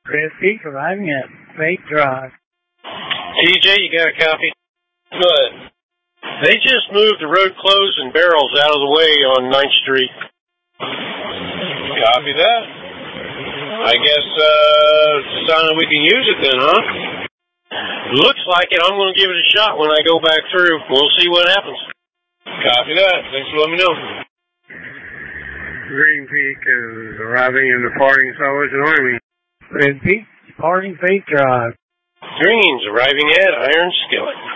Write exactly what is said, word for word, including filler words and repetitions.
Red Peak arriving at Fate Drive. T J, you got a copy? Good. They just moved the road closed and barrels out of the way on ninth Street. Copy that. I guess, uh, it's a sign we can use it then, huh? Looks like it. I'm going to give it a shot when I go back through. We'll see what happens. Copy that. Thanks for letting me know. Green Peak is arriving and departing Salvation Army. Red Peak departing Fate Drive. Greens arriving at Iron Skillet.